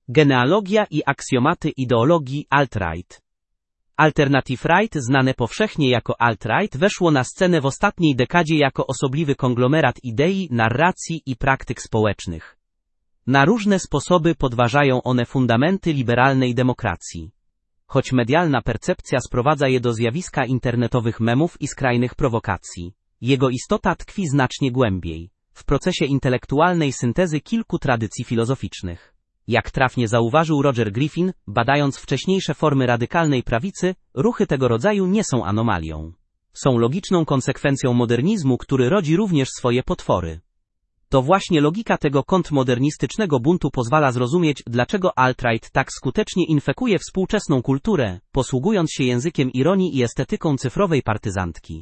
Genealogia i aksjomaty ideologii alt-right. Alternative right, znane powszechnie jako alt-right, weszło na scenę w ostatniej dekadzie jako osobliwy konglomerat idei, narracji i praktyk społecznych. Na różne sposoby podważają one fundamenty liberalnej demokracji. Choć medialna percepcja sprowadza je do zjawiska internetowych memów i skrajnych prowokacji, jego istota tkwi znacznie głębiej, w procesie intelektualnej syntezy kilku tradycji filozoficznych. Jak trafnie zauważył Roger Griffin, badając wcześniejsze formy radykalnej prawicy, ruchy tego rodzaju nie są anomalią. Są logiczną konsekwencją modernizmu, który rodzi również swoje potwory. To właśnie logika tego kontrmodernistycznego buntu pozwala zrozumieć, dlaczego alt-right tak skutecznie infekuje współczesną kulturę, posługując się językiem ironii i estetyką cyfrowej partyzantki.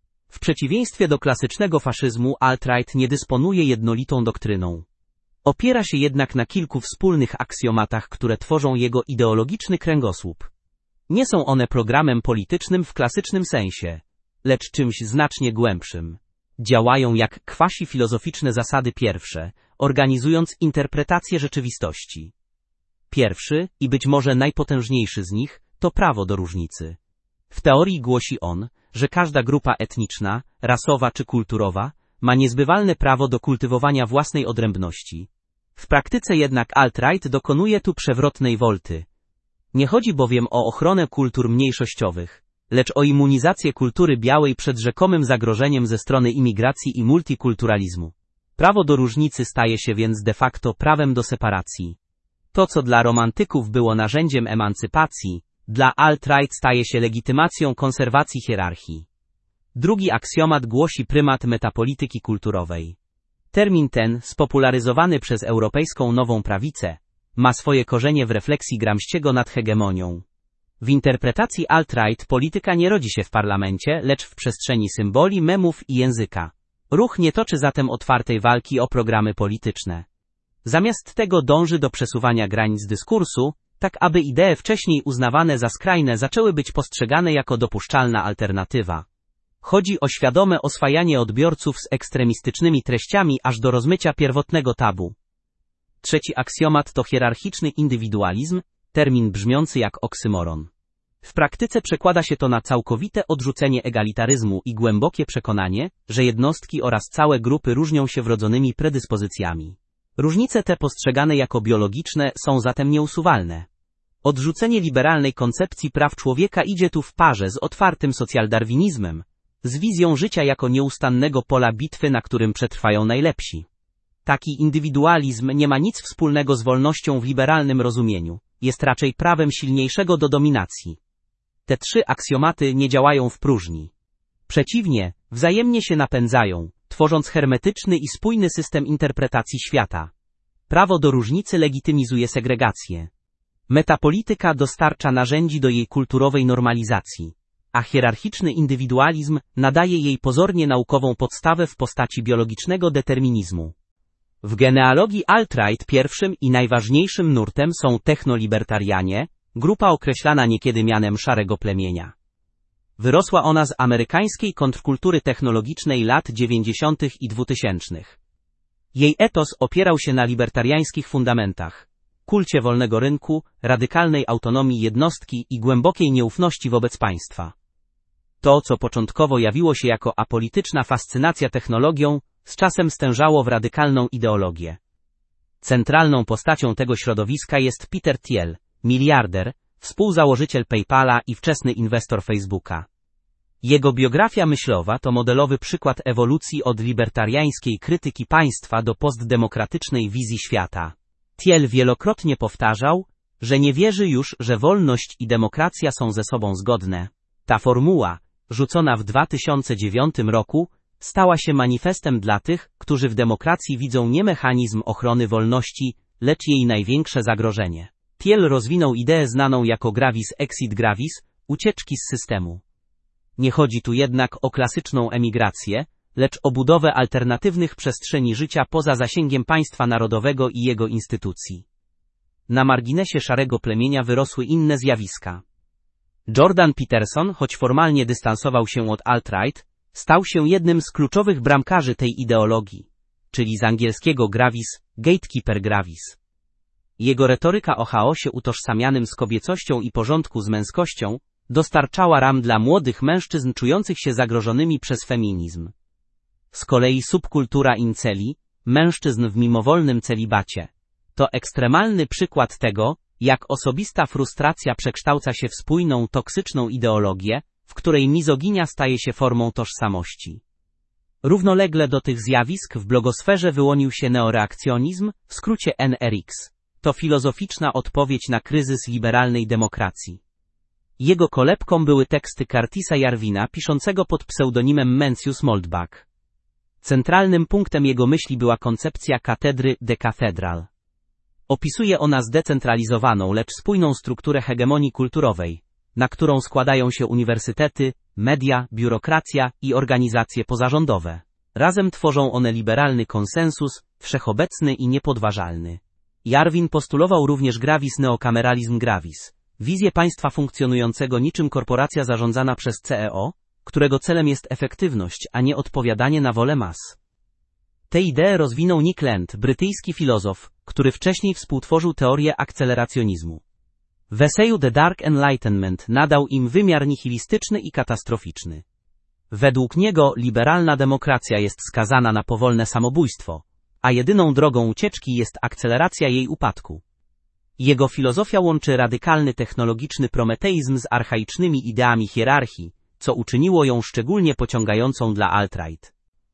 W przeciwieństwie do klasycznego faszyzmu, alt-right nie dysponuje jednolitą doktryną. Opiera się jednak na kilku wspólnych aksjomatach, które tworzą jego ideologiczny kręgosłup. Nie są one programem politycznym w klasycznym sensie, lecz czymś znacznie głębszym. Działają jak quasi-filozoficzne zasady pierwsze, organizując interpretację rzeczywistości. Pierwszy, i być może najpotężniejszy z nich, to prawo do różnicy. W teorii głosi on, że każda grupa etniczna, rasowa czy kulturowa, ma niezbywalne prawo do kultywowania własnej odrębności. W praktyce jednak alt-right dokonuje tu przewrotnej wolty. Nie chodzi bowiem o ochronę kultur mniejszościowych, lecz o immunizację kultury białej przed rzekomym zagrożeniem ze strony imigracji i multikulturalizmu. Prawo do różnicy staje się więc de facto prawem do separacji. To, co dla romantyków było narzędziem emancypacji, dla alt-right staje się legitymacją konserwacji hierarchii. Drugi aksjomat głosi prymat metapolityki kulturowej. Termin ten, spopularyzowany przez europejską nową prawicę, ma swoje korzenie w refleksji Gramsciego nad hegemonią. W interpretacji alt-right polityka nie rodzi się w parlamencie, lecz w przestrzeni symboli, memów i języka. Ruch nie toczy zatem otwartej walki o programy polityczne. Zamiast tego dąży do przesuwania granic dyskursu, tak aby idee wcześniej uznawane za skrajne zaczęły być postrzegane jako dopuszczalna alternatywa. Chodzi o świadome oswajanie odbiorców z ekstremistycznymi treściami aż do rozmycia pierwotnego tabu. Trzeci aksjomat to hierarchiczny indywidualizm, termin brzmiący jak oksymoron. W praktyce przekłada się to na całkowite odrzucenie egalitaryzmu i głębokie przekonanie, że jednostki oraz całe grupy różnią się wrodzonymi predyspozycjami. Różnice te postrzegane jako biologiczne są zatem nieusuwalne. Odrzucenie liberalnej koncepcji praw człowieka idzie tu w parze z otwartym socjaldarwinizmem, z wizją życia jako nieustannego pola bitwy, na którym przetrwają najlepsi. Taki indywidualizm nie ma nic wspólnego z wolnością w liberalnym rozumieniu, jest raczej prawem silniejszego do dominacji. Te trzy aksjomaty nie działają w próżni. Przeciwnie, wzajemnie się napędzają, tworząc hermetyczny i spójny system interpretacji świata. Prawo do różnicy legitymizuje segregację. Metapolityka dostarcza narzędzi do jej kulturowej normalizacji, a hierarchiczny indywidualizm nadaje jej pozornie naukową podstawę w postaci biologicznego determinizmu. W genealogii alt-right pierwszym i najważniejszym nurtem są technolibertarianie, grupa określana niekiedy mianem szarego plemienia. Wyrosła ona z amerykańskiej kontrkultury technologicznej lat 90. i 2000. Jej etos opierał się na libertariańskich fundamentach, kulcie wolnego rynku, radykalnej autonomii jednostki i głębokiej nieufności wobec państwa. To, co początkowo jawiło się jako apolityczna fascynacja technologią, z czasem stężało w radykalną ideologię. Centralną postacią tego środowiska jest Peter Thiel, miliarder, współzałożyciel PayPala i wczesny inwestor Facebooka. Jego biografia myślowa to modelowy przykład ewolucji od libertariańskiej krytyki państwa do postdemokratycznej wizji świata. Thiel wielokrotnie powtarzał, że nie wierzy już, że wolność i demokracja są ze sobą zgodne. Ta formuła, rzucona w 2009 roku, stała się manifestem dla tych, którzy w demokracji widzą nie mechanizm ochrony wolności, lecz jej największe zagrożenie. Thiel rozwinął ideę znaną jako gravis exit gravis, ucieczki z systemu. Nie chodzi tu jednak o klasyczną emigrację, lecz o budowę alternatywnych przestrzeni życia poza zasięgiem państwa narodowego i jego instytucji. Na marginesie szarego plemienia wyrosły inne zjawiska. Jordan Peterson, choć formalnie dystansował się od alt-right, stał się jednym z kluczowych bramkarzy tej ideologii, czyli z angielskiego gravis, gatekeeper gravis. Jego retoryka o chaosie utożsamianym z kobiecością i porządku z męskością dostarczała ram dla młodych mężczyzn czujących się zagrożonymi przez feminizm. Z kolei subkultura inceli, mężczyzn w mimowolnym celibacie, to ekstremalny przykład tego, jak osobista frustracja przekształca się w spójną, toksyczną ideologię, w której mizoginia staje się formą tożsamości. Równolegle do tych zjawisk w blogosferze wyłonił się neoreakcjonizm, w skrócie NRX. To filozoficzna odpowiedź na kryzys liberalnej demokracji. Jego kolebką były teksty Curtisa Yarvina piszącego pod pseudonimem Mencius Moldbach. Centralnym punktem jego myśli była koncepcja katedry de cathedral. Opisuje ona zdecentralizowaną, lecz spójną strukturę hegemonii kulturowej, na którą składają się uniwersytety, media, biurokracja i organizacje pozarządowe. Razem tworzą one liberalny konsensus, wszechobecny i niepodważalny. Yarvin postulował również gravis neokameralizm gravis, wizję państwa funkcjonującego niczym korporacja zarządzana przez CEO, którego celem jest efektywność, a nie odpowiadanie na wolę mas. Tę ideę rozwinął Nick Land, brytyjski filozof, który wcześniej współtworzył teorię akceleracjonizmu. W eseju The Dark Enlightenment nadał im wymiar nihilistyczny i katastroficzny. Według niego liberalna demokracja jest skazana na powolne samobójstwo, a jedyną drogą ucieczki jest akceleracja jej upadku. Jego filozofia łączy radykalny technologiczny prometeizm z archaicznymi ideami hierarchii, co uczyniło ją szczególnie pociągającą dla alt-right.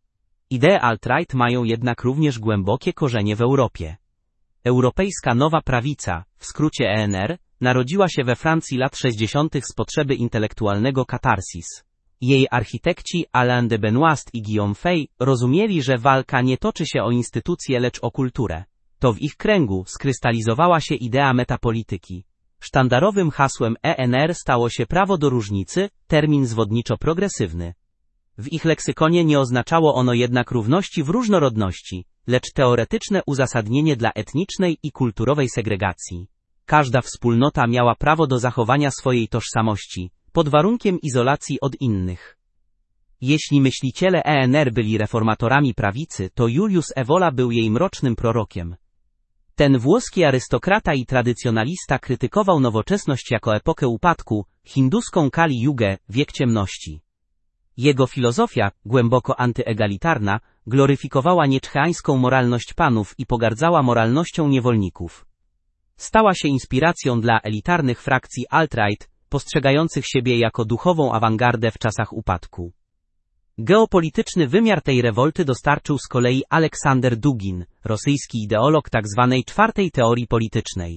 Idee alt-right mają jednak również głębokie korzenie w Europie. Europejska Nowa Prawica, w skrócie ENR, narodziła się we Francji lat 60. z potrzeby intelektualnego katarsis. Jej architekci Alain de Benoist i Guillaume Fay rozumieli, że walka nie toczy się o instytucje, lecz o kulturę. To w ich kręgu skrystalizowała się idea metapolityki. Sztandarowym hasłem ENR stało się prawo do różnicy, termin zwodniczo-progresywny. W ich leksykonie nie oznaczało ono jednak równości w różnorodności, lecz teoretyczne uzasadnienie dla etnicznej i kulturowej segregacji. Każda wspólnota miała prawo do zachowania swojej tożsamości, pod warunkiem izolacji od innych. Jeśli myśliciele ENR byli reformatorami prawicy, to Julius Evola był jej mrocznym prorokiem. Ten włoski arystokrata i tradycjonalista krytykował nowoczesność jako epokę upadku, hinduską Kali Jugę, wiek ciemności. Jego filozofia, głęboko antyegalitarna, gloryfikowała nieczcheańską moralność panów i pogardzała moralnością niewolników. Stała się inspiracją dla elitarnych frakcji alt-right, postrzegających siebie jako duchową awangardę w czasach upadku. Geopolityczny wymiar tej rewolty dostarczył z kolei Aleksander Dugin, rosyjski ideolog tzw. czwartej teorii politycznej.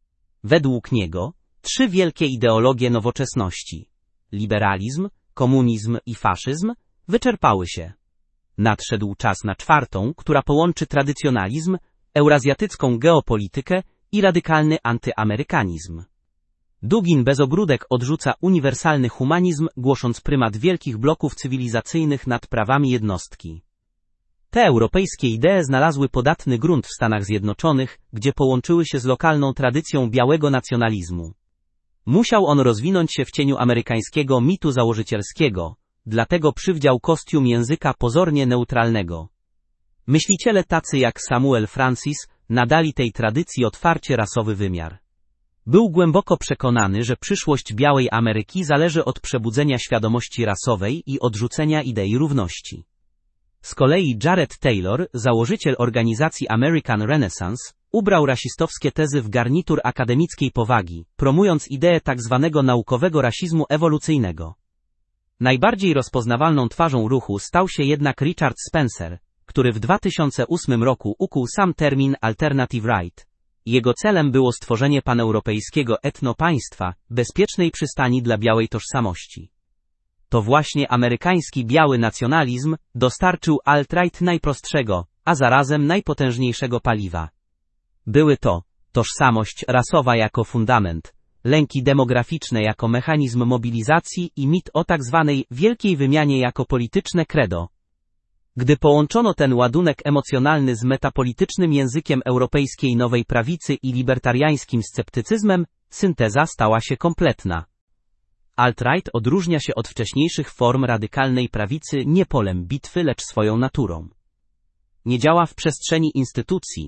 Według niego, trzy wielkie ideologie nowoczesności – liberalizm, komunizm i faszyzm – wyczerpały się. Nadszedł czas na czwartą, która połączy tradycjonalizm, eurazjatycką geopolitykę i radykalny antyamerykanizm. Dugin bez ogródek odrzuca uniwersalny humanizm, głosząc prymat wielkich bloków cywilizacyjnych nad prawami jednostki. Te europejskie idee znalazły podatny grunt w Stanach Zjednoczonych, gdzie połączyły się z lokalną tradycją białego nacjonalizmu. Musiał on rozwinąć się w cieniu amerykańskiego mitu założycielskiego, dlatego przywdział kostium języka pozornie neutralnego. Myśliciele tacy jak Samuel Francis nadali tej tradycji otwarcie rasowy wymiar. Był głęboko przekonany, że przyszłość białej Ameryki zależy od przebudzenia świadomości rasowej i odrzucenia idei równości. Z kolei Jared Taylor, założyciel organizacji American Renaissance, ubrał rasistowskie tezy w garnitur akademickiej powagi, promując ideę tzw. naukowego rasizmu ewolucyjnego. Najbardziej rozpoznawalną twarzą ruchu stał się jednak Richard Spencer, który w 2008 roku ukuł sam termin Alternative Right. Jego celem było stworzenie paneuropejskiego etnopaństwa, bezpiecznej przystani dla białej tożsamości. To właśnie amerykański biały nacjonalizm dostarczył alt-right najprostszego, a zarazem najpotężniejszego paliwa. Były to tożsamość rasowa jako fundament, lęki demograficzne jako mechanizm mobilizacji i mit o tzw. wielkiej wymianie jako polityczne credo. Gdy połączono ten ładunek emocjonalny z metapolitycznym językiem europejskiej nowej prawicy i libertariańskim sceptycyzmem, synteza stała się kompletna. Alt-right odróżnia się od wcześniejszych form radykalnej prawicy nie polem bitwy, lecz swoją naturą. Nie działa w przestrzeni instytucji,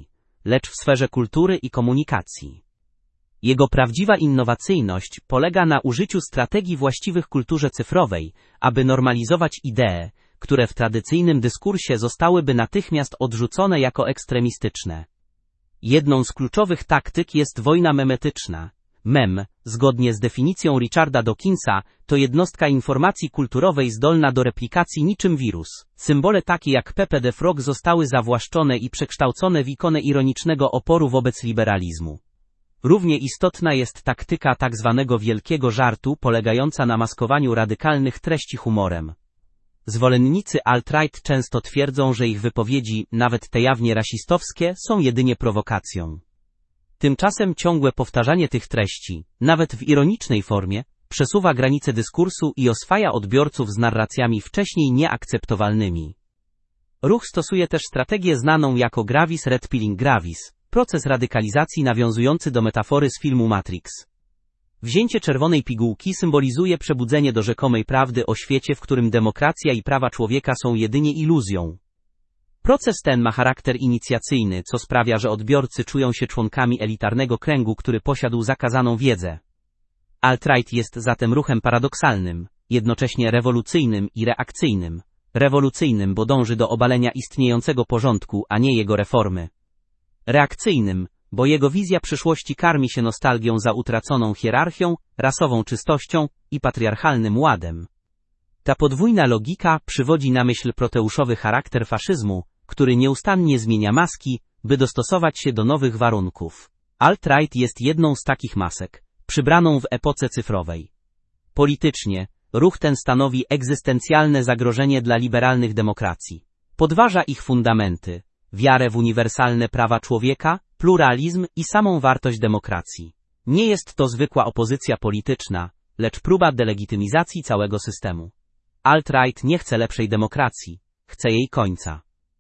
lecz w sferze kultury i komunikacji. Jego prawdziwa innowacyjność polega na użyciu strategii właściwych kulturze cyfrowej, aby normalizować idee, które w tradycyjnym dyskursie zostałyby natychmiast odrzucone jako ekstremistyczne. Jedną z kluczowych taktyk jest wojna memetyczna. Mem, zgodnie z definicją Richarda Dawkinsa, to jednostka informacji kulturowej zdolna do replikacji niczym wirus. Symbole takie jak Pepe the Frog zostały zawłaszczone i przekształcone w ikonę ironicznego oporu wobec liberalizmu. Równie istotna jest taktyka tzw. wielkiego żartu, polegająca na maskowaniu radykalnych treści humorem. Zwolennicy alt-right często twierdzą, że ich wypowiedzi, nawet te jawnie rasistowskie, są jedynie prowokacją. Tymczasem ciągłe powtarzanie tych treści, nawet w ironicznej formie, przesuwa granice dyskursu i oswaja odbiorców z narracjami wcześniej nieakceptowalnymi. Ruch stosuje też strategię znaną jako gravis red pilling gravis, proces radykalizacji nawiązujący do metafory z filmu Matrix. Wzięcie czerwonej pigułki symbolizuje przebudzenie do rzekomej prawdy o świecie, w którym demokracja i prawa człowieka są jedynie iluzją. Proces ten ma charakter inicjacyjny, co sprawia, że odbiorcy czują się członkami elitarnego kręgu, który posiadł zakazaną wiedzę. Alt-right jest zatem ruchem paradoksalnym, jednocześnie rewolucyjnym i reakcyjnym. Rewolucyjnym, bo dąży do obalenia istniejącego porządku, a nie jego reformy. Reakcyjnym, bo jego wizja przyszłości karmi się nostalgią za utraconą hierarchią, rasową czystością i patriarchalnym ładem. Ta podwójna logika przywodzi na myśl proteuszowy charakter faszyzmu, który nieustannie zmienia maski, by dostosować się do nowych warunków. Alt-right jest jedną z takich masek, przybraną w epoce cyfrowej. Politycznie, ruch ten stanowi egzystencjalne zagrożenie dla liberalnych demokracji. Podważa ich fundamenty, wiarę w uniwersalne prawa człowieka, pluralizm i samą wartość demokracji. Nie jest to zwykła opozycja polityczna, lecz próba delegitymizacji całego systemu. Alt-right nie chce lepszej demokracji, chce jej końca.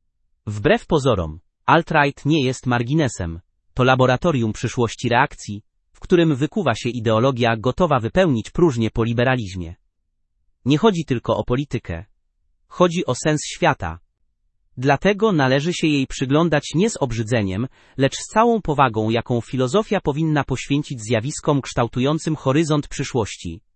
Wbrew pozorom, alt-right nie jest marginesem, to laboratorium przyszłości reakcji, w którym wykuwa się ideologia gotowa wypełnić próżnię po liberalizmie. Nie chodzi tylko o politykę. Chodzi o sens świata. Dlatego należy się jej przyglądać nie z obrzydzeniem, lecz z całą powagą, jaką filozofia powinna poświęcić zjawiskom kształtującym horyzont przyszłości.